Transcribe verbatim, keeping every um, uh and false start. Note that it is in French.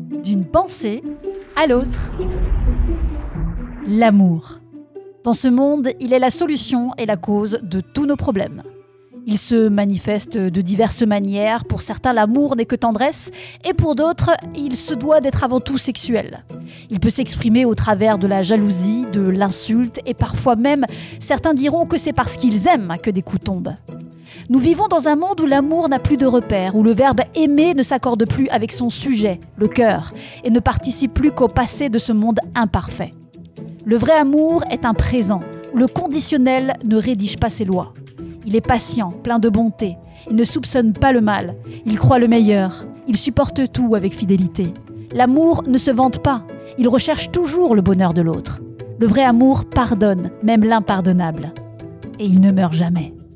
d'une pensée à l'autre. L'amour. Dans ce monde, il est la solution et la cause de tous nos problèmes. Il se manifeste de diverses manières. Pour certains, l'amour n'est que tendresse, et pour d'autres, il se doit d'être avant tout sexuel. Il peut s'exprimer au travers de la jalousie, de l'insulte, et parfois même, certains diront que c'est parce qu'ils aiment que des coups tombent. Nous vivons dans un monde où l'amour n'a plus de repères, où le verbe « aimer » ne s'accorde plus avec son sujet, le cœur, et ne participe plus qu'au passé de ce monde imparfait. Le vrai amour est un présent, où le conditionnel ne rédige pas ses lois. Il est patient, plein de bonté. Il ne soupçonne pas le mal. Il croit le meilleur. Il supporte tout avec fidélité. L'amour ne se vante pas. Il recherche toujours le bonheur de l'autre. Le vrai amour pardonne, même l'impardonnable. Et il ne meurt jamais.